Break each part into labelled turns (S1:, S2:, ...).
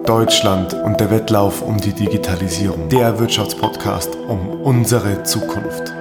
S1: Deutschland und der Wettlauf um die Digitalisierung. Der Wirtschaftspodcast um unsere Zukunft.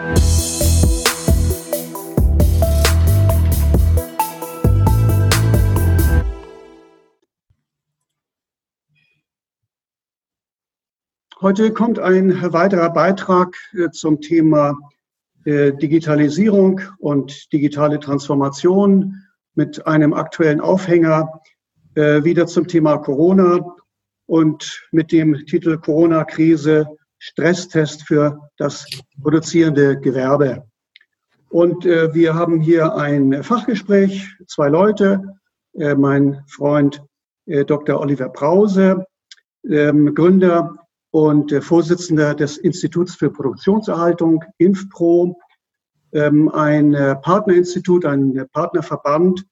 S2: Heute kommt ein weiterer Beitrag zum Thema Digitalisierung und digitale Transformation mit einem aktuellen Aufhänger wieder zum Thema Corona und mit dem Titel Corona-Krise, Stresstest für das produzierende Gewerbe. Und wir haben hier ein Fachgespräch, 2 Leute, mein Freund Dr. Oliver Brause, Gründer und Vorsitzender des Instituts für Produktionserhaltung, INFPRO, ein Partnerinstitut, ein Partnerverband,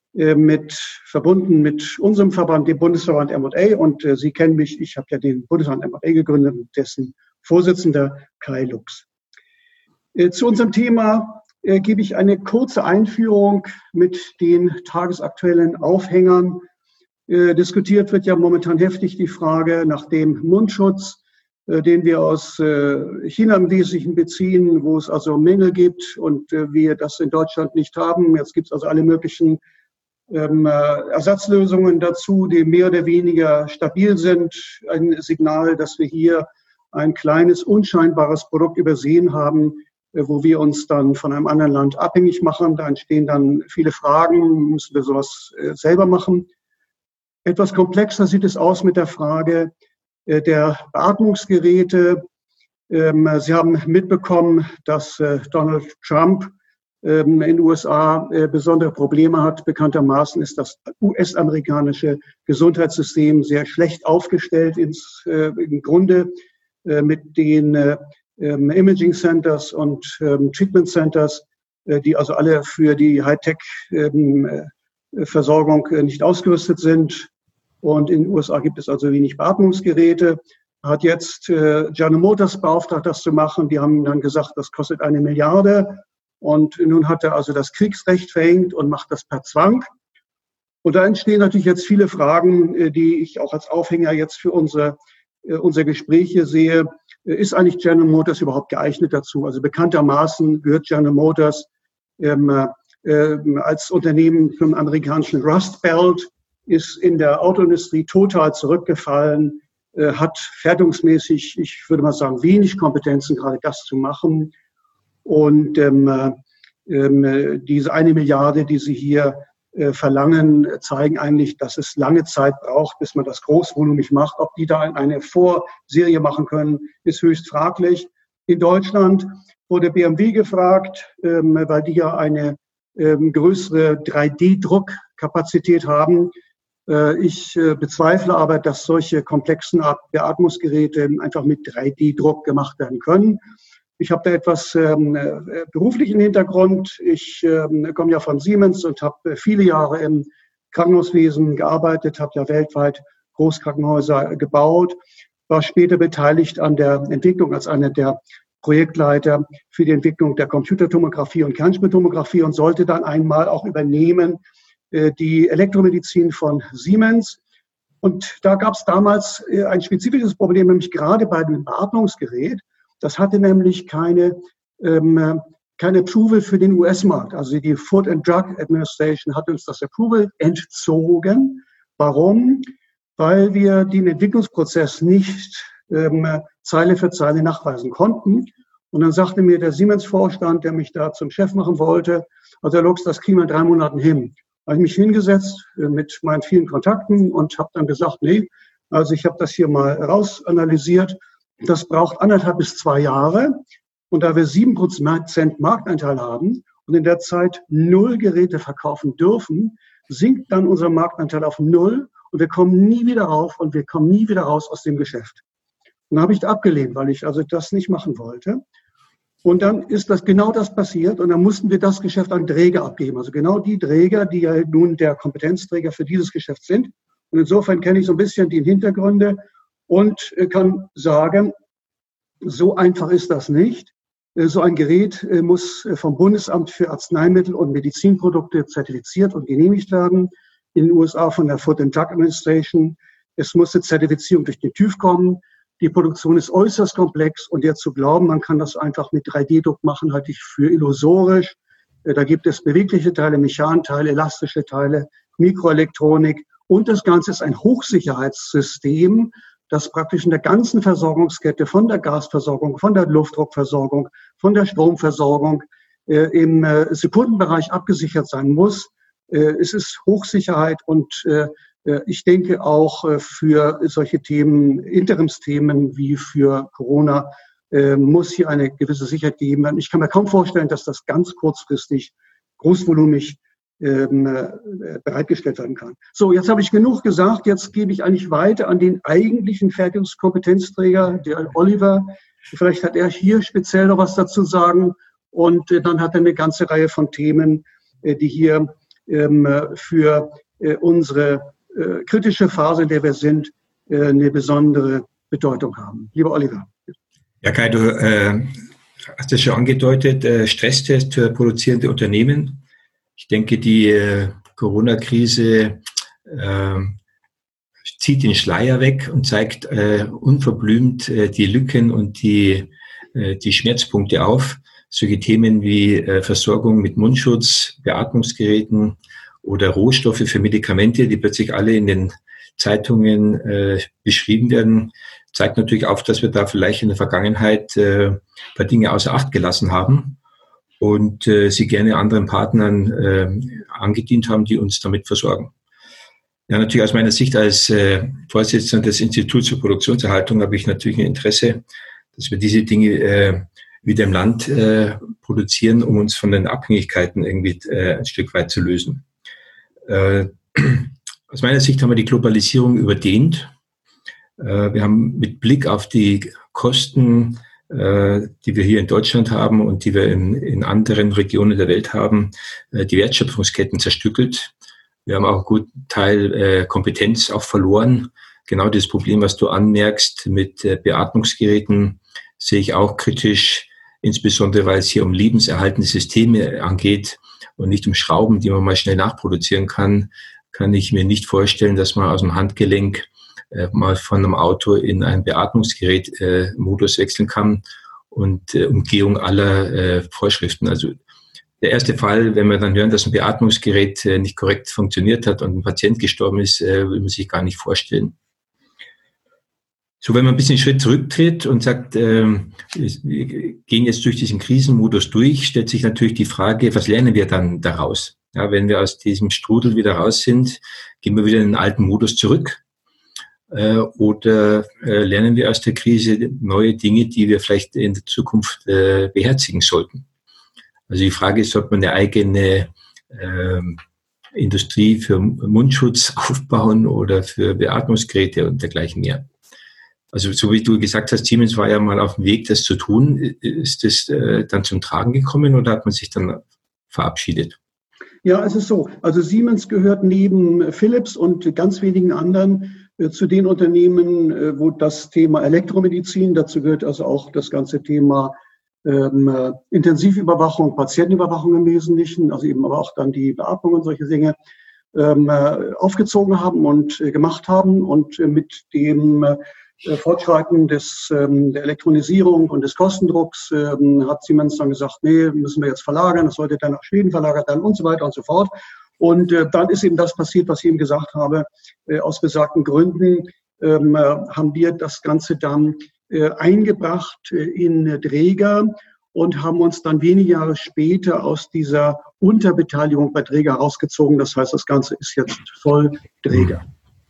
S2: verbunden mit unserem Verband, dem Bundesverband M&A. Und Sie kennen mich, ich habe ja den Bundesverband M&A gegründet, dessen Vorsitzender Kai Lux. Zu unserem Thema gebe ich eine kurze Einführung mit den tagesaktuellen Aufhängern. Diskutiert wird ja momentan heftig die Frage nach dem Mundschutz, den wir aus China im Wesentlichen beziehen, wo es also Mängel gibt und wir das in Deutschland nicht haben. Jetzt gibt es also alle möglichen Ersatzlösungen dazu, die mehr oder weniger stabil sind. Ein Signal, dass wir hier ein kleines, unscheinbares Produkt übersehen haben, wo wir uns dann von einem anderen Land abhängig machen. Da entstehen dann viele Fragen, müssen wir sowas selber machen. Etwas komplexer sieht es aus mit der Frage der Beatmungsgeräte. Sie haben mitbekommen, dass Donald Trump in den USA besondere Probleme hat. Bekanntermaßen ist das US-amerikanische Gesundheitssystem sehr schlecht aufgestellt im Grunde mit den Imaging Centers und Treatment Centers, die also alle für die Hightech-Versorgung nicht ausgerüstet sind. Und in den USA gibt es also wenig Beatmungsgeräte. Hat jetzt General Motors beauftragt, das zu machen. Die haben dann gesagt, das kostet 1 Milliarde. Und nun hat er also das Kriegsrecht verhängt und macht das per Zwang. Und da entstehen natürlich jetzt viele Fragen, die ich auch als Aufhänger jetzt für unser Gespräch hier sehe. Ist eigentlich General Motors überhaupt geeignet dazu? Also bekanntermaßen gehört General Motors als Unternehmen zum amerikanischen Rust Belt, ist in der Autoindustrie total zurückgefallen, hat fertigungsmäßig, ich würde mal sagen, wenig Kompetenzen, gerade das zu machen. Und diese 1 Milliarde, die Sie hier verlangen, zeigen eigentlich, dass es lange Zeit braucht, bis man das großvolumig macht. Ob die da eine Vorserie machen können, ist höchst fraglich. In Deutschland wurde BMW gefragt, weil die ja eine größere 3D-Druckkapazität haben. Ich bezweifle aber, dass solche komplexen Beatmungsgeräte einfach mit 3D-Druck gemacht werden können. Ich habe da etwas beruflichen Hintergrund. Ich komme ja von Siemens und habe viele Jahre im Krankenhauswesen gearbeitet, habe ja weltweit Großkrankenhäuser gebaut, war später beteiligt an der Entwicklung als einer der Projektleiter für die Entwicklung der Computertomographie und Kernspintomographie und sollte dann einmal auch übernehmen die Elektromedizin von Siemens. Und da gab es damals ein spezifisches Problem, nämlich gerade bei dem Beatmungsgerät. Das hatte nämlich keine Approval für den US-Markt. Also die Food and Drug Administration hat uns das Approval entzogen. Warum? Weil wir den Entwicklungsprozess nicht Zeile für Zeile nachweisen konnten. Und dann sagte mir der Siemens-Vorstand, der mich da zum Chef machen wollte, also Herr Lux, das kriegen wir in 3 Monaten hin. Da habe ich mich hingesetzt mit meinen vielen Kontakten und habe dann gesagt, nee, also ich habe das hier mal rausanalysiert. Das braucht 1,5 bis 2 Jahre. Und da wir 7% Marktanteil haben und in der Zeit 0 Geräte verkaufen dürfen, sinkt dann unser Marktanteil auf 0 und wir kommen nie wieder rauf und wir kommen nie wieder raus aus dem Geschäft. Und dann habe ich das abgelehnt, weil ich also das nicht machen wollte. Und dann ist genau das passiert und dann mussten wir das Geschäft an Träger abgeben. Also genau die Träger, die ja nun der Kompetenzträger für dieses Geschäft sind. Und insofern kenne ich so ein bisschen die Hintergründe und kann sagen, so einfach ist das nicht. So ein Gerät muss vom Bundesamt für Arzneimittel und Medizinprodukte zertifiziert und genehmigt werden. In den USA von der Food and Drug Administration. Es muss eine Zertifizierung durch den TÜV kommen. Die Produktion ist äußerst komplex und jetzt zu glauben, man kann das einfach mit 3D-Druck machen, halte ich für illusorisch. Da gibt es bewegliche Teile, Mechanteile, elastische Teile, Mikroelektronik und das Ganze ist ein Hochsicherheitssystem, das praktisch in der ganzen Versorgungskette von der Gasversorgung, von der Luftdruckversorgung, von der Stromversorgung im Sekundenbereich abgesichert sein muss. Es ist Hochsicherheit und ich denke auch für solche Themen, Interimsthemen wie für Corona, muss hier eine gewisse Sicherheit gegeben werden. Ich kann mir kaum vorstellen, dass das ganz kurzfristig, großvolumig bereitgestellt werden kann. So, jetzt habe ich genug gesagt. Jetzt gebe ich eigentlich weiter an den eigentlichen Fertigungskompetenzträger, der Oliver. Vielleicht hat er hier speziell noch was dazu sagen. Und dann hat er eine ganze Reihe von Themen, die hier für unsere kritische Phase, in der wir sind, eine besondere Bedeutung haben. Lieber Oliver.
S3: Ja, Kai, du hast es schon angedeutet, Stresstest für produzierende Unternehmen. Ich denke, die Corona-Krise zieht den Schleier weg und zeigt unverblümt die Lücken und die Schmerzpunkte auf. Solche Themen wie Versorgung mit Mundschutz, Beatmungsgeräten oder Rohstoffe für Medikamente, die plötzlich alle in den Zeitungen beschrieben werden, zeigt natürlich auf, dass wir da vielleicht in der Vergangenheit ein paar Dinge außer Acht gelassen haben und sie gerne anderen Partnern angedient haben, die uns damit versorgen. Ja, natürlich aus meiner Sicht als Vorsitzender des Instituts für Produktionserhaltung habe ich natürlich ein Interesse, dass wir diese Dinge wieder im Land produzieren, um uns von den Abhängigkeiten irgendwie ein Stück weit zu lösen. Aus meiner Sicht haben wir die Globalisierung überdehnt. Wir haben mit Blick auf die Kosten, die wir hier in Deutschland haben und die wir in anderen Regionen der Welt haben, die Wertschöpfungsketten zerstückelt. Wir haben auch einen guten Teil Kompetenz auch verloren. Genau das Problem, was du anmerkst mit Beatmungsgeräten, sehe ich auch kritisch, insbesondere weil es hier um lebenserhaltende Systeme angeht und nicht um Schrauben, die man mal schnell nachproduzieren kann ich mir nicht vorstellen, dass man aus dem Handgelenk mal von einem Auto in ein Beatmungsgerät Modus wechseln kann und Umgehung aller Vorschriften. Also der erste Fall, wenn wir dann hören, dass ein Beatmungsgerät nicht korrekt funktioniert hat und ein Patient gestorben ist, will man sich gar nicht vorstellen. So, wenn man ein bisschen einen Schritt zurücktritt und sagt, wir gehen jetzt durch diesen Krisenmodus durch, stellt sich natürlich die Frage, was lernen wir dann daraus? Ja, wenn wir aus diesem Strudel wieder raus sind, gehen wir wieder in den alten Modus zurück? Oder lernen wir aus der Krise neue Dinge, die wir vielleicht in der Zukunft beherzigen sollten? Also die Frage ist, sollte man eine eigene Industrie für Mundschutz aufbauen oder für Beatmungsgeräte und dergleichen mehr? Also so wie du gesagt hast, Siemens war ja mal auf dem Weg, das zu tun. Ist das dann zum Tragen gekommen oder hat man sich dann verabschiedet?
S2: Ja, es ist so. Also Siemens gehört neben Philips und ganz wenigen anderen zu den Unternehmen, wo das Thema Elektromedizin, dazu gehört also auch das ganze Thema Intensivüberwachung, Patientenüberwachung im Wesentlichen, also eben aber auch dann die Beatmung und solche Dinge, aufgezogen haben und gemacht haben. Und mit dem Fortschreiten der Elektronisierung und des Kostendrucks hat Siemens dann gesagt, nee, müssen wir jetzt verlagern, das sollte dann nach Schweden verlagert werden und so weiter und so fort. Und dann ist eben das passiert, was ich eben gesagt habe. Aus besagten Gründen haben wir das Ganze dann eingebracht in Dräger und haben uns dann wenige Jahre später aus dieser Unterbeteiligung bei Dräger rausgezogen. Das heißt, das Ganze ist jetzt voll Dräger.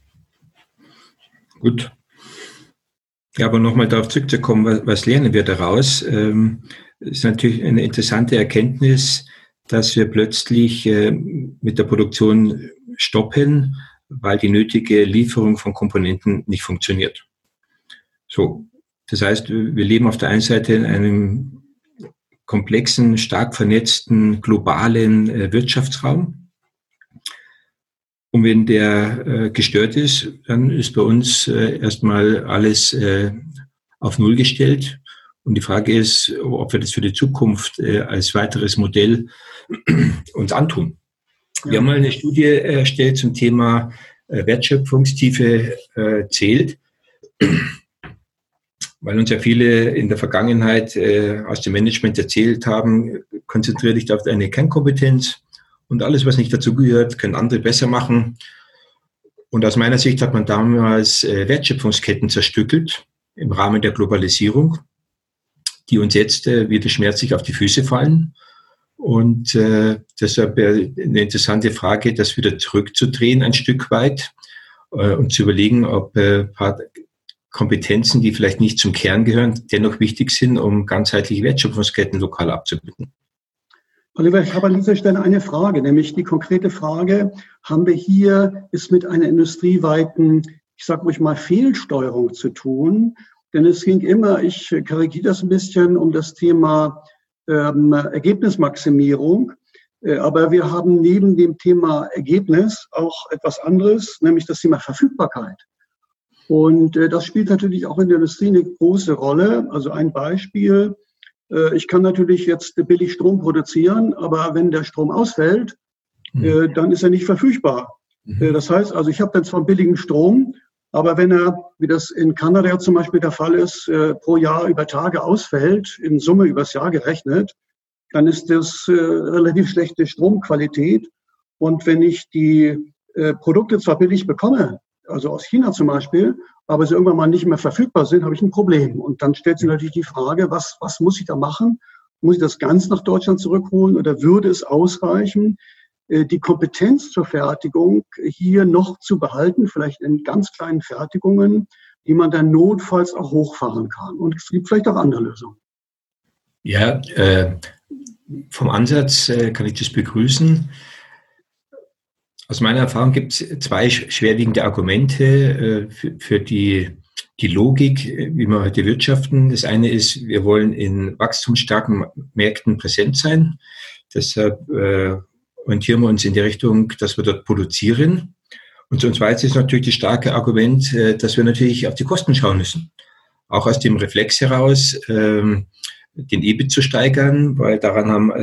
S3: Gut. Ja, aber nochmal darauf zurückzukommen, was lernen wir daraus? Ist natürlich eine interessante Erkenntnis, dass wir plötzlich mit der Produktion stoppen, weil die nötige Lieferung von Komponenten nicht funktioniert. So, das heißt, wir leben auf der einen Seite in einem komplexen, stark vernetzten, globalen Wirtschaftsraum. Und wenn der gestört ist, dann ist bei uns erstmal alles auf Null gestellt. Und die Frage ist, ob wir das für die Zukunft als weiteres Modell uns antun. Wir haben mal eine Studie erstellt zum Thema Wertschöpfungstiefe zählt, weil uns ja viele in der Vergangenheit aus dem Management erzählt haben, konzentriere dich auf deine Kernkompetenz und alles, was nicht dazu gehört, können andere besser machen. Und aus meiner Sicht hat man damals Wertschöpfungsketten zerstückelt im Rahmen der Globalisierung, die uns jetzt wieder schmerzlich auf die Füße fallen. Und deshalb eine interessante Frage, das wieder zurückzudrehen ein Stück weit und zu überlegen, ob ein paar Kompetenzen, die vielleicht nicht zum Kern gehören, dennoch wichtig sind, um ganzheitliche Wertschöpfungsketten lokal abzubilden.
S2: Oliver, ich habe an dieser Stelle eine Frage, nämlich die konkrete Frage, haben wir hier es mit einer industrieweiten, ich sage ruhig mal, Fehlsteuerung zu tun? Denn es ging immer, ich karikiere das ein bisschen, um das Thema Ergebnismaximierung. Aber wir haben neben dem Thema Ergebnis auch etwas anderes, nämlich das Thema Verfügbarkeit. Und das spielt natürlich auch in der Industrie eine große Rolle. Also ein Beispiel, ich kann natürlich jetzt billig Strom produzieren, aber wenn der Strom ausfällt, dann ist er nicht verfügbar. Das heißt also, ich habe dann zwar billigen Strom, aber wenn er, wie das in Kanada zum Beispiel der Fall ist, pro Jahr über Tage ausfällt, in Summe übers Jahr gerechnet, dann ist das relativ schlechte Stromqualität. Und wenn ich die Produkte zwar billig bekomme, also aus China zum Beispiel, aber sie irgendwann mal nicht mehr verfügbar sind, habe ich ein Problem. Und dann stellt sich natürlich die Frage, was muss ich da machen? Muss ich das ganz nach Deutschland zurückholen oder würde es ausreichen, die Kompetenz zur Fertigung hier noch zu behalten, vielleicht in ganz kleinen Fertigungen, die man dann notfalls auch hochfahren kann? Und es gibt vielleicht auch andere Lösungen.
S3: Ja, vom Ansatz kann ich das begrüßen. Aus meiner Erfahrung gibt es zwei schwerwiegende Argumente für die Logik, wie wir heute wirtschaften. Das eine ist, wir wollen in wachstumsstarken Märkten präsent sein. Deshalb orientieren wir uns in die Richtung, dass wir dort produzieren. Und zum Zweiten ist natürlich das starke Argument, dass wir natürlich auf die Kosten schauen müssen. Auch aus dem Reflex heraus, den EBIT zu steigern, weil daran haben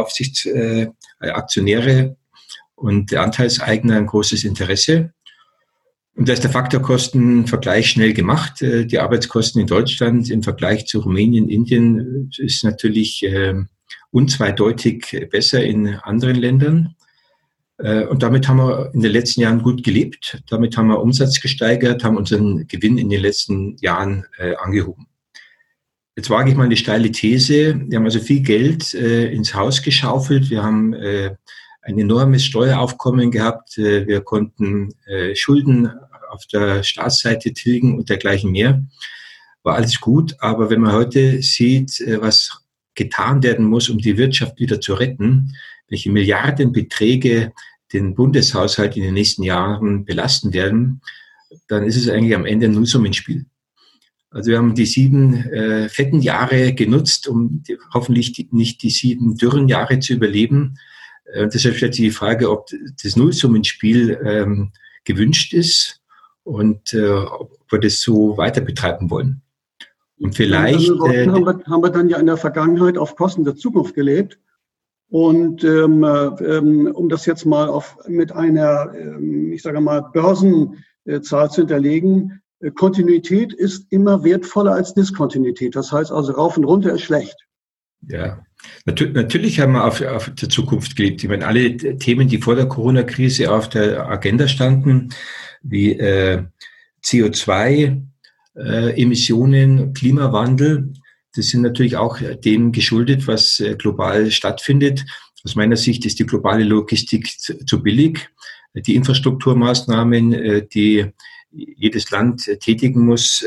S3: Aktionäre und der Anteilseigner ein großes Interesse. Und da ist der Faktorkostenvergleich schnell gemacht. Die Arbeitskosten in Deutschland im Vergleich zu Rumänien, Indien ist natürlich unzweideutig besser in anderen Ländern. Und damit haben wir in den letzten Jahren gut gelebt. Damit haben wir Umsatz gesteigert, haben unseren Gewinn in den letzten Jahren angehoben. Jetzt wage ich mal eine steile These. Wir haben also viel Geld ins Haus geschaufelt. Wir haben ein enormes Steueraufkommen gehabt. Wir konnten Schulden auf der Staatsseite tilgen und dergleichen mehr. War alles gut. Aber wenn man heute sieht, was getan werden muss, um die Wirtschaft wieder zu retten, welche Milliardenbeträge den Bundeshaushalt in den nächsten Jahren belasten werden, dann ist es eigentlich am Ende ein Nullsummenspiel. Also wir haben die 7 fetten Jahre genutzt, um hoffentlich nicht die 7 dürren Jahre zu überleben. Deshalb stellt sich die Frage, ob das Nullsummenspiel gewünscht ist und ob wir das so weiter betreiben wollen. Und vielleicht
S2: haben wir dann ja in der Vergangenheit auf Kosten der Zukunft gelebt. Und um das jetzt mal mit einer, ich sage mal, Börsenzahl zu hinterlegen, Kontinuität ist immer wertvoller als Diskontinuität. Das heißt also, rauf und runter ist schlecht.
S3: Ja, natürlich haben wir auf der Zukunft gelebt. Ich meine, alle Themen, die vor der Corona-Krise auf der Agenda standen, wie CO2-Emissionen, Klimawandel, das sind natürlich auch dem geschuldet, was global stattfindet. Aus meiner Sicht ist die globale Logistik zu billig. Die Infrastrukturmaßnahmen, die jedes Land tätigen muss,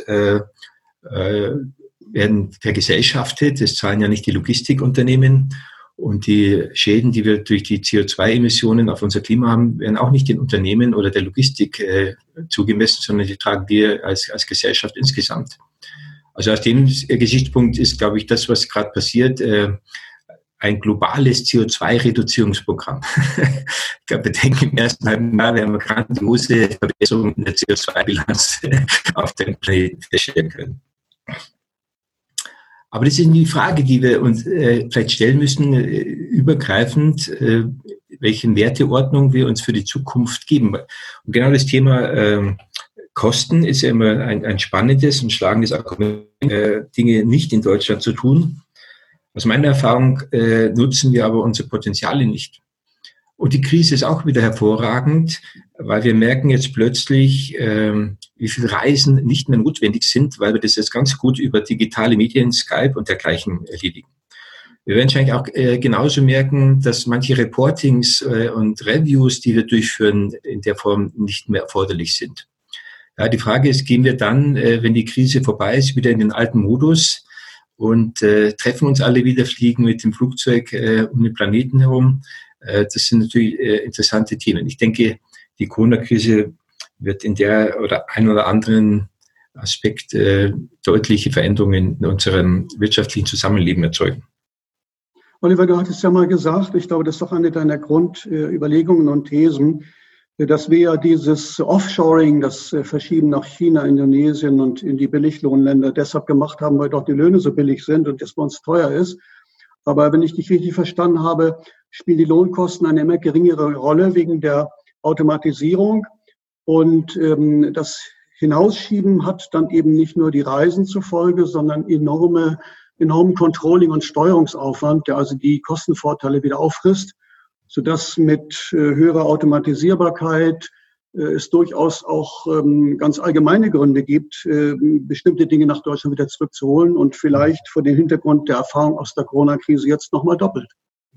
S3: werden vergesellschaftet. Das zahlen ja nicht die Logistikunternehmen. Und die Schäden, die wir durch die CO2-Emissionen auf unser Klima haben, werden auch nicht den Unternehmen oder der Logistik zugemessen, sondern die tragen wir als Gesellschaft insgesamt. Also aus dem Gesichtspunkt ist, glaube ich, das, was gerade passiert, ein globales CO2-Reduzierungsprogramm. Ich glaube, wir denken im ersten halben Jahr, werden wir grandiose Verbesserungen in der CO2-Bilanz auf dem Planeten feststellen können. Aber das ist die Frage, die wir uns vielleicht stellen müssen, übergreifend, welche Werteordnung wir uns für die Zukunft geben. Und genau das Thema Kosten ist ja immer ein spannendes und schlagendes Argument, Dinge nicht in Deutschland zu tun. Aus meiner Erfahrung nutzen wir aber unsere Potenziale nicht. Und die Krise ist auch wieder hervorragend, weil wir merken jetzt plötzlich, wie viele Reisen nicht mehr notwendig sind, weil wir das jetzt ganz gut über digitale Medien, Skype und dergleichen erledigen. Wir werden wahrscheinlich auch genauso merken, dass manche Reportings und Reviews, die wir durchführen, in der Form nicht mehr erforderlich sind. Ja, die Frage ist, gehen wir dann, wenn die Krise vorbei ist, wieder in den alten Modus und treffen uns alle wieder, fliegen mit dem Flugzeug um den Planeten herum? Das sind natürlich interessante Themen. Ich denke, die Corona-Krise wird in der oder ein oder anderen Aspekt deutliche Veränderungen in unserem wirtschaftlichen Zusammenleben erzeugen.
S2: Oliver, du hattest ja mal gesagt, ich glaube, das ist doch eine deiner Grundüberlegungen und Thesen, dass wir ja dieses Offshoring, das Verschieben nach China, Indonesien und in die Billiglohnländer deshalb gemacht haben, weil dort die Löhne so billig sind und das bei uns teuer ist. Aber wenn ich dich richtig verstanden habe, spielen die Lohnkosten eine immer geringere Rolle wegen der Automatisierung. Und das Hinausschieben hat dann eben nicht nur die Reisen zur Folge, sondern enormen Controlling- und Steuerungsaufwand, der also die Kostenvorteile wieder auffrisst, sodass mit höherer Automatisierbarkeit es durchaus auch ganz allgemeine Gründe gibt, bestimmte Dinge nach Deutschland wieder zurückzuholen und vielleicht vor dem Hintergrund der Erfahrung aus der Corona-Krise jetzt nochmal doppelt.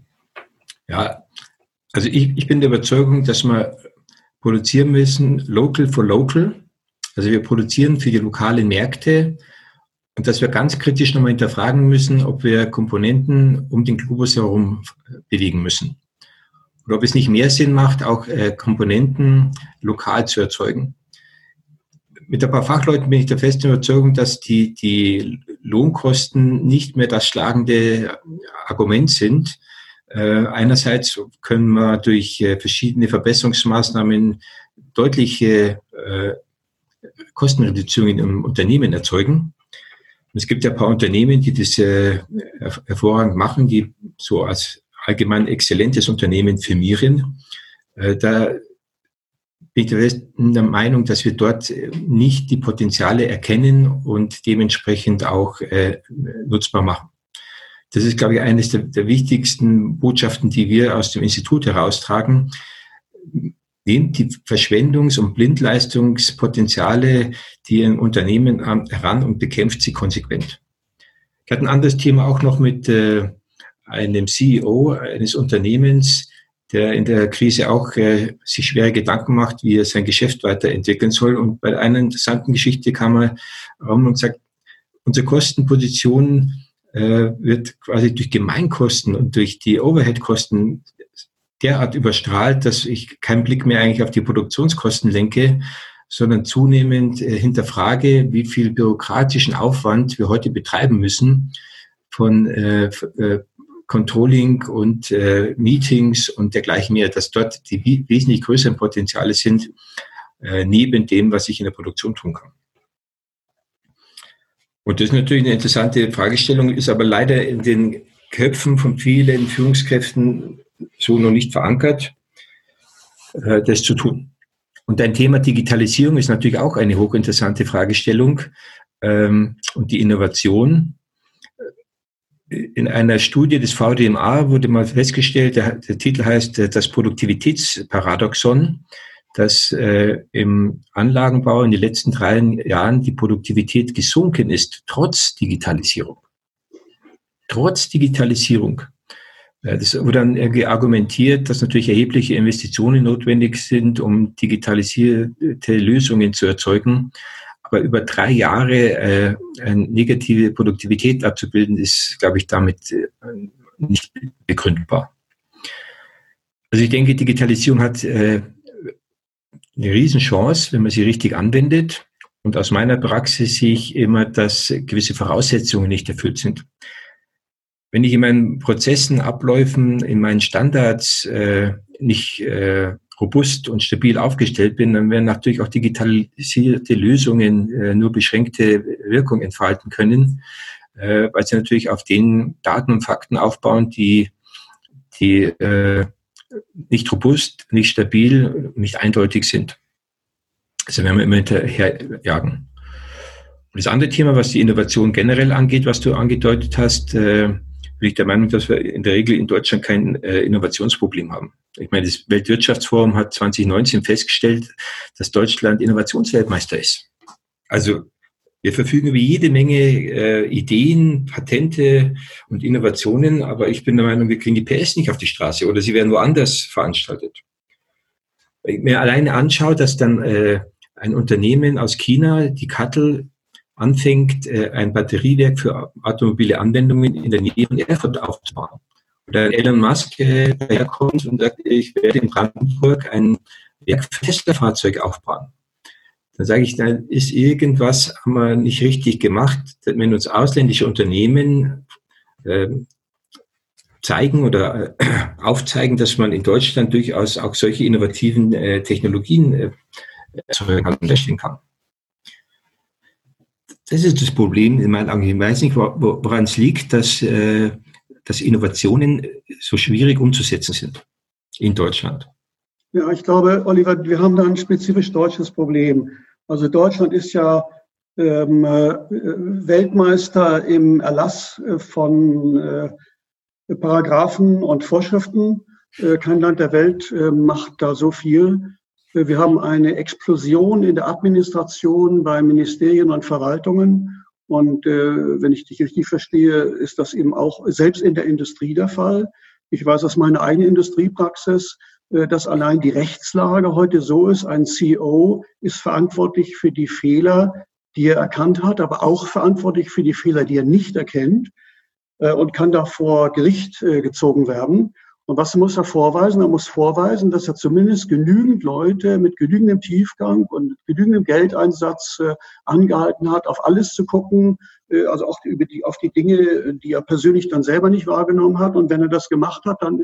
S3: Ja, also ich bin der Überzeugung, dass wir produzieren müssen, local for local. Also wir produzieren für die lokalen Märkte und dass wir ganz kritisch nochmal hinterfragen müssen, ob wir Komponenten um den Globus herum bewegen müssen. Oder ob es nicht mehr Sinn macht, auch Komponenten lokal zu erzeugen. Mit ein paar Fachleuten bin ich der festen Überzeugung, dass die Lohnkosten nicht mehr das schlagende Argument sind. Einerseits können wir durch verschiedene Verbesserungsmaßnahmen deutliche Kostenreduzierungen im Unternehmen erzeugen. Es gibt ja ein paar Unternehmen, die das hervorragend machen, die so als allgemein exzellentes Unternehmen firmieren. Da bin ich der Meinung, dass wir dort nicht die Potenziale erkennen und dementsprechend auch nutzbar machen. Das ist, glaube ich, eines der wichtigsten Botschaften, die wir aus dem Institut heraustragen. Nehmt die Verschwendungs- und Blindleistungspotenziale, die in Unternehmen heran und bekämpft sie konsequent. Ich hatte ein anderes Thema auch noch mit einem CEO eines Unternehmens, der in der Krise auch sich schwere Gedanken macht, wie er sein Geschäft weiterentwickeln soll. Und bei einer interessanten Geschichte kam er rum und sagt, unsere Kostenposition wird quasi durch Gemeinkosten und durch die Overhead-Kosten derart überstrahlt, dass ich keinen Blick mehr eigentlich auf die Produktionskosten lenke, sondern zunehmend hinterfrage, wie viel bürokratischen Aufwand wir heute betreiben müssen von Controlling und Meetings und dergleichen mehr, dass dort die wesentlich größeren Potenziale sind, neben dem, was ich in der Produktion tun kann. Und das ist natürlich eine interessante Fragestellung, ist aber leider in den Köpfen von vielen Führungskräften so noch nicht verankert, das zu tun. Und ein Thema Digitalisierung ist natürlich auch eine hochinteressante Fragestellung und die Innovation. In einer Studie des VDMA wurde mal festgestellt, der Titel heißt das Produktivitätsparadoxon, dass im Anlagenbau in den letzten 3 Jahren die Produktivität gesunken ist, trotz Digitalisierung. Trotz Digitalisierung. Das wurde dann irgendwie argumentiert, dass natürlich erhebliche Investitionen notwendig sind, um digitalisierte Lösungen zu erzeugen. Aber über 3 Jahre eine negative Produktivität abzubilden, ist, glaube ich, damit nicht begründbar. Also ich denke, Digitalisierung hat eine Riesenchance, wenn man sie richtig anwendet. Und aus meiner Praxis sehe ich immer, dass gewisse Voraussetzungen nicht erfüllt sind. Wenn ich in meinen Prozessen, Abläufen, in meinen Standards nicht robust und stabil aufgestellt bin, dann werden natürlich auch digitalisierte Lösungen nur beschränkte Wirkung entfalten können, weil sie natürlich auf den Daten und Fakten aufbauen, die nicht robust, nicht stabil, nicht eindeutig sind. Also werden wir immer hinterherjagen. Und das andere Thema, was die Innovation generell angeht, was du angedeutet hast, bin ich der Meinung, dass wir in der Regel in Deutschland kein Innovationsproblem haben. Ich meine, das Weltwirtschaftsforum hat 2019 festgestellt, dass Deutschland Innovationsweltmeister ist. Also wir verfügen über jede Menge Ideen, Patente und Innovationen, aber ich bin der Meinung, wir kriegen die PS nicht auf die Straße oder sie werden woanders veranstaltet. Wenn ich mir alleine anschaue, dass dann ein Unternehmen aus China, die CATL, anfängt, ein Batteriewerk für automobile Anwendungen in der Nähe von Erfurt aufzubauen. Oder Elon Musk daherkommt und sagt, ich werde in Brandenburg ein Werk für Tesla-Fahrzeuge aufbauen. Dann sage ich, dann ist irgendwas, haben wir nicht richtig gemacht, wenn uns ausländische Unternehmen zeigen oder aufzeigen, dass man in Deutschland durchaus auch solche innovativen Technologien herstellen kann. Das ist das Problem in meinen Augen. Ich weiß nicht, woran es liegt, dass Innovationen so schwierig umzusetzen sind in Deutschland.
S2: Ja, ich glaube, Oliver, wir haben da ein spezifisch deutsches Problem. Also Deutschland ist ja Weltmeister im Erlass von Paragraphen und Vorschriften. Kein Land der Welt macht da so viel. Wir haben eine Explosion in der Administration bei Ministerien und Verwaltungen. Und wenn ich dich richtig verstehe, ist das eben auch selbst in der Industrie der Fall. Ich weiß aus meiner eigenen Industriepraxis, dass allein die Rechtslage heute so ist, ein CEO ist verantwortlich für die Fehler, die er erkannt hat, aber auch verantwortlich für die Fehler, die er nicht erkennt und kann da vor Gericht gezogen werden. Und was muss er vorweisen? Er muss vorweisen, dass er zumindest genügend Leute mit genügendem Tiefgang und genügendem Geldeinsatz angehalten hat, auf alles zu gucken, also auch auf die Dinge, die er persönlich dann selber nicht wahrgenommen hat. Und wenn er das gemacht hat, dann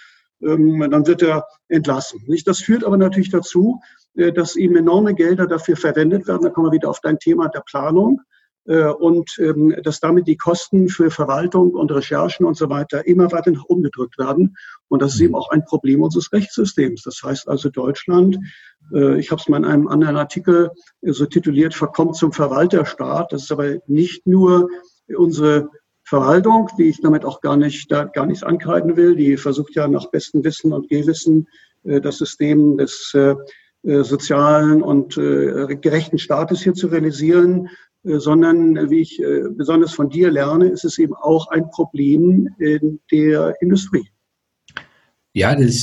S2: wird er entlassen. Das führt aber natürlich dazu, dass eben enorme Gelder dafür verwendet werden. Da kommen wir wieder auf dein Thema der Planung. Und dass damit die Kosten für Verwaltung und Recherchen und so weiter immer weiter nach oben gedrückt werden. Und das ist eben auch ein Problem unseres Rechtssystems. Das heißt also Deutschland, ich habe es mal in einem anderen Artikel so tituliert, verkommt zum Verwalterstaat. Das ist aber nicht nur unsere Verwaltung, die ich damit auch gar nichts ankreiden will. Die versucht ja nach bestem Wissen und Gewissen das System des sozialen und gerechten Staates hier zu realisieren. Sondern, wie ich besonders von dir lerne, ist es eben auch ein Problem in der Industrie.
S3: Ja, dass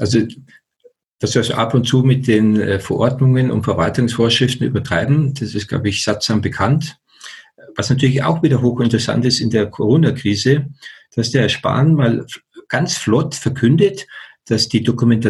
S3: wir ab und zu mit den Verordnungen und Verwaltungsvorschriften übertreiben, das ist, glaube ich, sattsam bekannt. Was natürlich auch wieder hochinteressant ist in der Corona-Krise, dass der Herr Spahn mal ganz flott verkündet, dass die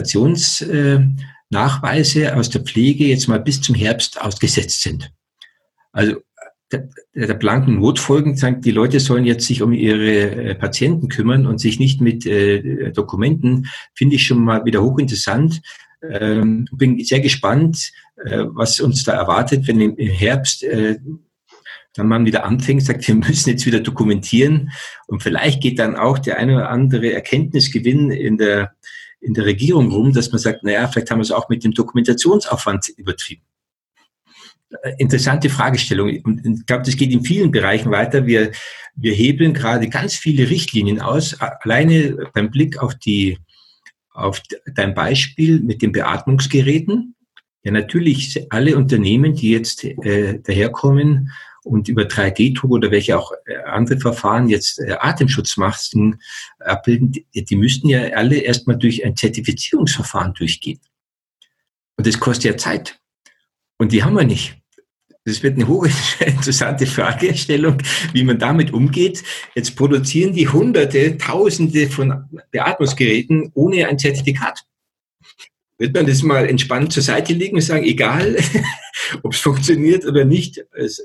S3: Dokumentationsnachweise aus der Pflege jetzt mal bis zum Herbst ausgesetzt sind. Also der blanken Not folgend sagt, die Leute sollen jetzt sich um ihre Patienten kümmern und sich nicht mit Dokumenten, finde ich schon mal wieder hochinteressant. Bin sehr gespannt, was uns da erwartet, wenn im Herbst dann man wieder anfängt, sagt, wir müssen jetzt wieder dokumentieren und vielleicht geht dann auch der eine oder andere Erkenntnisgewinn in der Regierung rum, dass man sagt, naja, vielleicht haben wir es auch mit dem Dokumentationsaufwand übertrieben. Interessante Fragestellung. Und ich glaube, das geht in vielen Bereichen weiter. Wir hebeln gerade ganz viele Richtlinien aus. Alleine beim Blick auf dein Beispiel mit den Beatmungsgeräten. Ja, natürlich alle Unternehmen, die jetzt daherkommen und über 3D-Druck oder welche auch andere Verfahren jetzt Atemschutzmasken abbilden, die müssten ja alle erstmal durch ein Zertifizierungsverfahren durchgehen. Und das kostet ja Zeit. Und die haben wir nicht. Das wird eine hochinteressante Fragestellung, wie man damit umgeht. Jetzt produzieren die Hunderte, Tausende von Beatmungsgeräten ohne ein Zertifikat. Wird man das mal entspannt zur Seite legen und sagen, egal, ob es funktioniert oder nicht.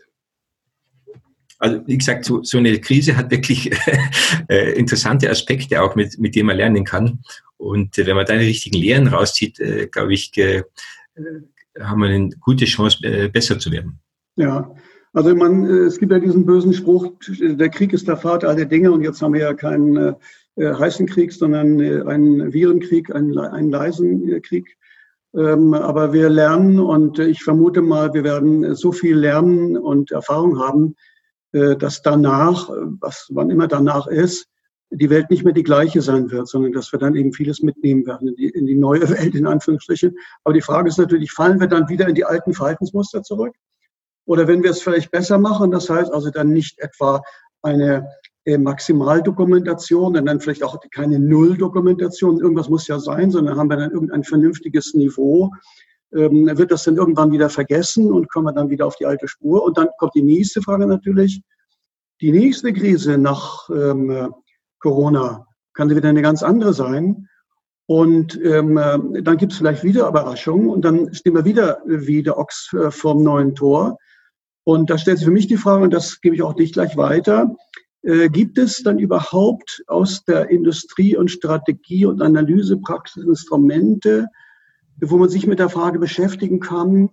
S3: Also wie gesagt, so eine Krise hat wirklich interessante Aspekte auch, mit denen man lernen kann. Und wenn man da die richtigen Lehren rauszieht, glaube ich, haben wir eine gute Chance, besser zu werden.
S2: Ja, Also es gibt ja diesen bösen Spruch, der Krieg ist der Vater aller Dinge, und jetzt haben wir ja keinen heißen Krieg, sondern einen Virenkrieg, einen leisen Krieg. Aber wir lernen, und ich vermute mal, wir werden so viel lernen und Erfahrung haben, dass danach, wann immer danach ist, die Welt nicht mehr die gleiche sein wird, sondern dass wir dann eben vieles mitnehmen werden in die neue Welt, in Anführungsstrichen. Aber die Frage ist natürlich, fallen wir dann wieder in die alten Verhaltensmuster zurück? Oder wenn wir es vielleicht besser machen, das heißt also dann nicht etwa eine Maximaldokumentation und dann vielleicht auch keine Nulldokumentation, irgendwas muss ja sein, sondern haben wir dann irgendein vernünftiges Niveau, wird das dann irgendwann wieder vergessen und kommen wir dann wieder auf die alte Spur. Und dann kommt die nächste Frage natürlich. Die nächste Krise nach Corona kann wieder eine ganz andere sein. Und dann gibt es vielleicht wieder Überraschungen und dann stehen wir wieder wie der Ochs vorm neuen Tor. Und da stellt sich für mich die Frage, und das gebe ich auch nicht gleich weiter, gibt es dann überhaupt aus der Industrie und Strategie und Analysepraxis Instrumente, wo man sich mit der Frage beschäftigen kann,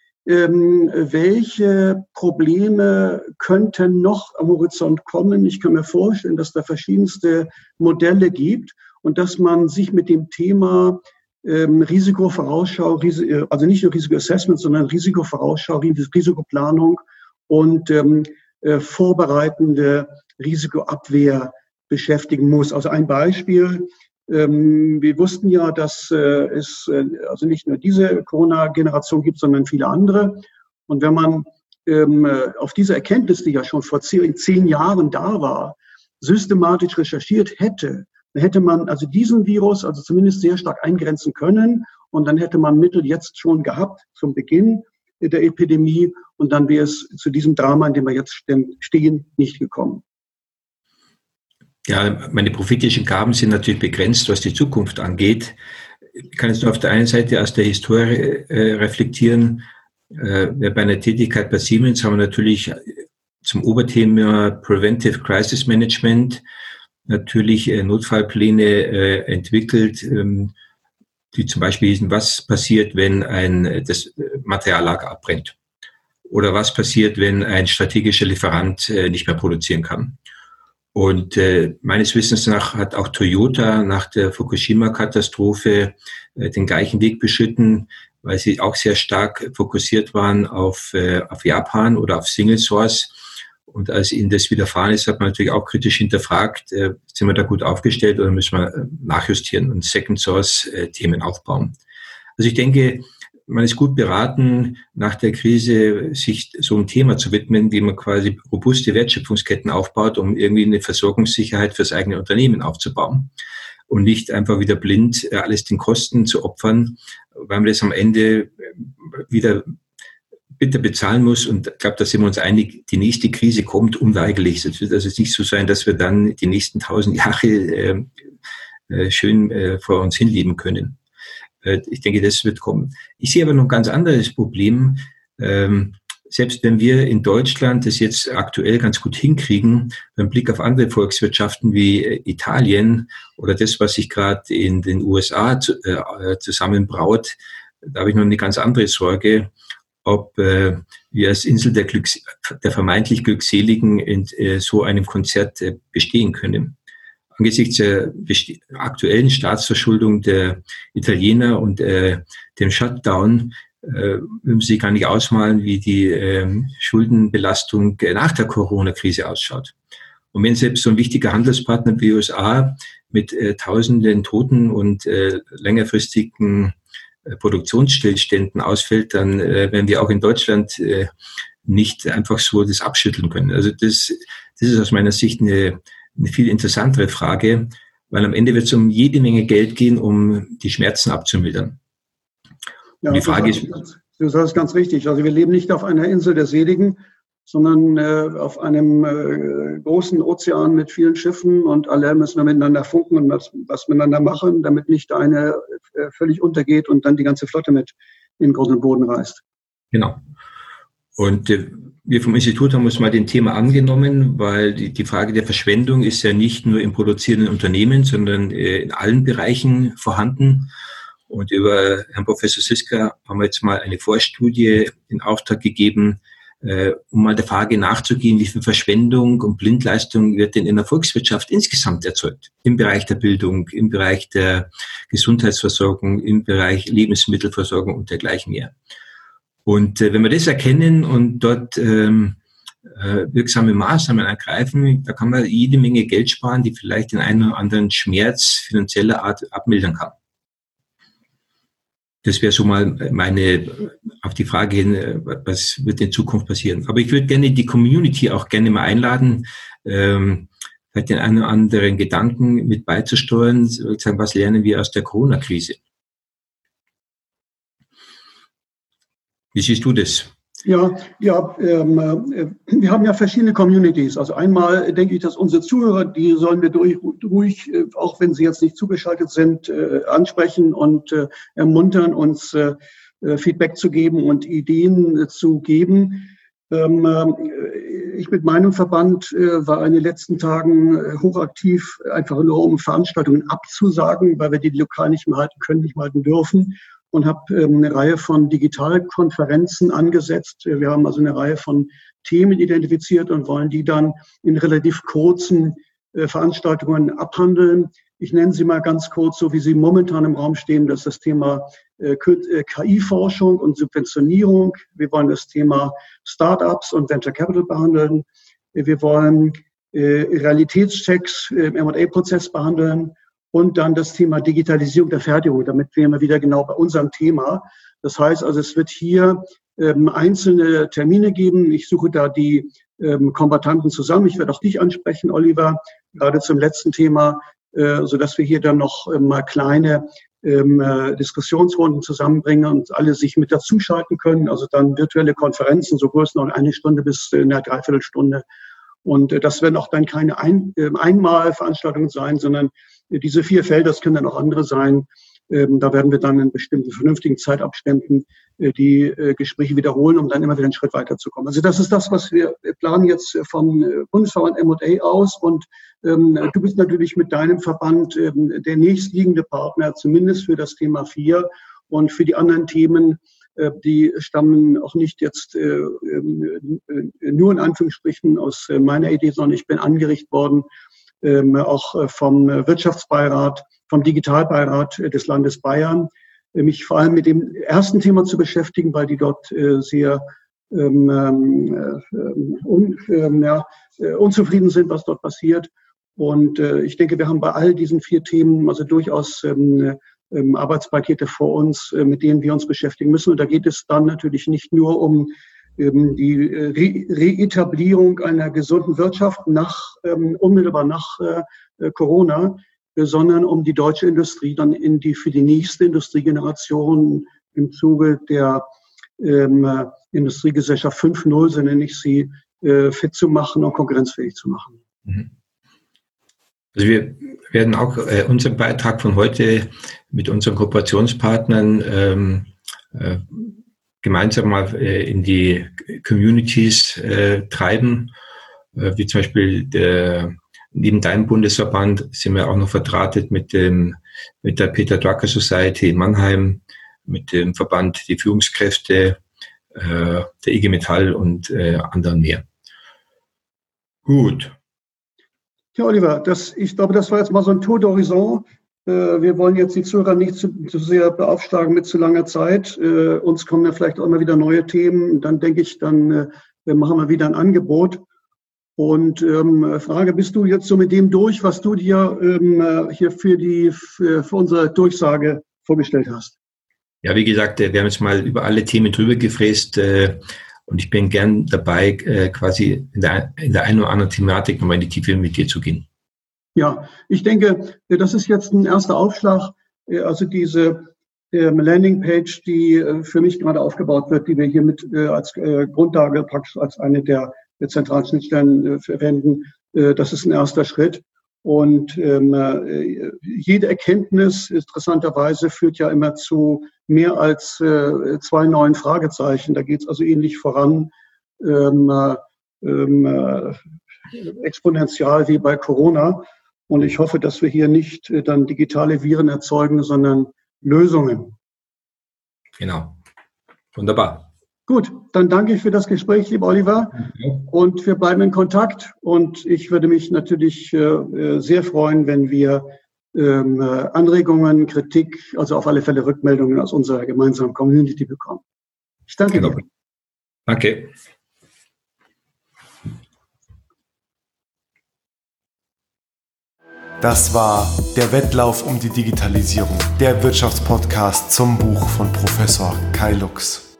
S2: welche Probleme könnten noch am Horizont kommen? Ich kann mir vorstellen, dass da verschiedenste Modelle gibt und dass man sich mit dem Thema Risikovorausschau, also nicht nur Risikoassessment, sondern Risikovorausschau, Risikoplanung und vorbereitende Risikoabwehr beschäftigen muss. Also ein Beispiel. Wir wussten ja, dass es also nicht nur diese Corona-Generation gibt, sondern viele andere. Und wenn man auf diese Erkenntnis, die ja schon vor 10 Jahren da war, systematisch recherchiert hätte, dann hätte man also diesen Virus also zumindest sehr stark eingrenzen können. Und dann hätte man Mittel jetzt schon gehabt zum Beginn der Epidemie. Und dann wäre es zu diesem Drama, in dem wir jetzt stehen, nicht gekommen.
S3: Ja, meine prophetischen Gaben sind natürlich begrenzt, was die Zukunft angeht. Ich kann jetzt nur auf der einen Seite aus der Historie reflektieren. Bei einer Tätigkeit bei Siemens haben wir natürlich zum Oberthema Preventive Crisis Management natürlich Notfallpläne entwickelt, die zum Beispiel hießen, was passiert, wenn das Materiallager abbrennt? Oder was passiert, wenn ein strategischer Lieferant nicht mehr produzieren kann? Und meines Wissens nach hat auch Toyota nach der Fukushima-Katastrophe den gleichen Weg beschritten, weil sie auch sehr stark fokussiert waren auf Japan oder auf Single Source. Und als ihnen das widerfahren ist, hat man natürlich auch kritisch hinterfragt, sind wir da gut aufgestellt oder müssen wir nachjustieren und Second Source Themen aufbauen. Also ich denke, man ist gut beraten, nach der Krise sich so einem Thema zu widmen, wie man quasi robuste Wertschöpfungsketten aufbaut, um irgendwie eine Versorgungssicherheit fürs eigene Unternehmen aufzubauen. Und nicht einfach wieder blind alles den Kosten zu opfern, weil man das am Ende wieder bitter bezahlen muss. Und ich glaube, da sind wir uns einig, die nächste Krise kommt unweigerlich. Es wird also nicht so sein, dass wir dann die nächsten 1000 Jahre schön vor uns hinleben können. Ich denke, das wird kommen. Ich sehe aber noch ein ganz anderes Problem. Selbst wenn wir in Deutschland das jetzt aktuell ganz gut hinkriegen, beim Blick auf andere Volkswirtschaften wie Italien oder das, was sich gerade in den USA zusammenbraut, da habe ich noch eine ganz andere Sorge, ob wir als Insel der vermeintlich Glückseligen in so einem Konzert bestehen können. Angesichts der aktuellen Staatsverschuldung der Italiener und dem Shutdown würden Sie gar nicht ausmalen, wie die Schuldenbelastung nach der Corona-Krise ausschaut. Und wenn selbst so ein wichtiger Handelspartner wie die USA mit tausenden Toten und längerfristigen Produktionsstillständen ausfällt, dann werden wir auch in Deutschland nicht einfach so das abschütteln können. Also das ist aus meiner Sicht eine viel interessantere Frage, weil am Ende wird es um jede Menge Geld gehen, um die Schmerzen abzumildern.
S2: Ja, und die Frage du sagst ganz richtig. Also wir leben nicht auf einer Insel der Seligen, sondern auf einem großen Ozean mit vielen Schiffen und alle müssen wir miteinander funken und was miteinander machen, damit nicht eine völlig untergeht und dann die ganze Flotte mit in Grund und Boden reißt.
S3: Genau. Und wir vom Institut haben uns mal den Thema angenommen, weil die Frage der Verschwendung ist ja nicht nur im produzierenden Unternehmen, sondern in allen Bereichen vorhanden. Und über Herrn Professor Siska haben wir jetzt mal eine Vorstudie in Auftrag gegeben, um mal der Frage nachzugehen, wie viel Verschwendung und Blindleistung wird denn in der Volkswirtschaft insgesamt erzeugt? Im Bereich der Bildung, im Bereich der Gesundheitsversorgung, im Bereich Lebensmittelversorgung und dergleichen mehr. Und wenn wir das erkennen und dort wirksame Maßnahmen ergreifen, da kann man jede Menge Geld sparen, die vielleicht den einen oder anderen Schmerz finanzieller Art abmildern kann. Das wäre so mal meine, auf die Frage hin, was wird in Zukunft passieren. Aber ich würde gerne die Community auch gerne mal einladen, vielleicht den einen oder anderen Gedanken mit beizusteuern, sozusagen, was lernen wir aus der Corona-Krise? Wie siehst du das?
S2: Ja, wir haben ja verschiedene Communities. Also einmal denke ich, dass unsere Zuhörer, die sollen wir ruhig, auch wenn sie jetzt nicht zugeschaltet sind, ansprechen und ermuntern, uns Feedback zu geben und Ideen zu geben. Ich mit meinem Verband war in den letzten Tagen hochaktiv, einfach nur um Veranstaltungen abzusagen, weil wir die lokal nicht mehr halten können, nicht mehr halten dürfen. Und habe eine Reihe von Digitalkonferenzen angesetzt. Wir haben also eine Reihe von Themen identifiziert und wollen die dann in relativ kurzen Veranstaltungen abhandeln. Ich nenne sie mal ganz kurz, so wie sie momentan im Raum stehen. Das ist das Thema KI-Forschung und Subventionierung. Wir wollen das Thema Startups und Venture Capital behandeln. Wir wollen Realitätschecks im M&A-Prozess behandeln. Und dann das Thema Digitalisierung der Fertigung, damit wir immer wieder genau bei unserem Thema. Das heißt also, es wird hier einzelne Termine geben. Ich suche da die Kombattanten zusammen. Ich werde auch dich ansprechen, Oliver, gerade zum letzten Thema, sodass wir hier dann noch mal kleine Diskussionsrunden zusammenbringen und alle sich mit dazuschalten können. Also dann virtuelle Konferenzen, so größtenteils 1 Stunde bis eine Dreiviertelstunde. Und das werden auch dann keine Einmalveranstaltungen sein, sondern diese 4 Felder, das können dann auch andere sein. Da werden wir dann in bestimmten vernünftigen Zeitabständen die Gespräche wiederholen, um dann immer wieder einen Schritt weiterzukommen. Also das ist das, was wir planen jetzt vom Bundesverband M&A aus. Und du bist natürlich mit deinem Verband der nächstliegende Partner, zumindest für das Thema 4 und für die anderen Themen. Die stammen auch nicht jetzt nur in Anführungsstrichen aus meiner Idee, sondern ich bin angeregt worden, auch vom Wirtschaftsbeirat, vom Digitalbeirat des Landes Bayern, mich vor allem mit dem ersten Thema zu beschäftigen, weil die dort sehr unzufrieden sind, was dort passiert. Und ich denke, wir haben bei all diesen 4 Themen also durchaus Arbeitspakete vor uns, mit denen wir uns beschäftigen müssen. Und da geht es dann natürlich nicht nur um die Reetablierung einer gesunden Wirtschaft unmittelbar nach Corona, sondern um die deutsche Industrie dann für die nächste Industriegeneration im Zuge der Industriegesellschaft 5.0, so nenne ich sie, fit zu machen und konkurrenzfähig zu machen.
S3: Also wir werden auch unseren Beitrag von heute mit unseren Kooperationspartern gemeinsam mal in die Communities treiben, wie zum Beispiel neben deinem Bundesverband sind wir auch noch verdrahtet mit der Peter Drucker Society in Mannheim, mit dem Verband Die Führungskräfte, der IG Metall und anderen mehr. Gut.
S2: Ja, Oliver, ich glaube, das war jetzt mal so ein Tour d'Horizon. Wir wollen jetzt die Zuhörer nicht zu sehr beaufschlagen mit zu langer Zeit. Uns kommen ja vielleicht auch immer wieder neue Themen. Dann denke ich, dann machen wir wieder ein Angebot. Und Frage, bist du jetzt so mit dem durch, was du dir hier für unsere Durchsage vorgestellt hast?
S3: Ja, wie gesagt, wir haben jetzt mal über alle Themen drüber gefräst und ich bin gern dabei, quasi in der einen oder anderen Thematik nochmal in die Tiefe mit dir zu gehen.
S2: Ja, ich denke, das ist jetzt ein erster Aufschlag. Also diese Landingpage, die für mich gerade aufgebaut wird, die wir hier mit als Grundlage praktisch als eine der zentralen Schnittstellen verwenden, das ist ein erster Schritt. Und jede Erkenntnis interessanterweise führt ja immer zu mehr als 2 neuen Fragezeichen. Da geht es also ähnlich voran, exponentiell wie bei Corona. Und ich hoffe, dass wir hier nicht dann digitale Viren erzeugen, sondern Lösungen.
S3: Genau. Wunderbar.
S2: Gut, dann danke ich für das Gespräch, lieber Oliver. Und wir bleiben in Kontakt. Und ich würde mich natürlich sehr freuen, wenn wir Anregungen, Kritik, also auf alle Fälle Rückmeldungen aus unserer gemeinsamen Community bekommen. Ich danke dir.
S3: Danke.
S1: Das war der Wettlauf um die Digitalisierung, der Wirtschaftspodcast zum Buch von Professor Kai Lux.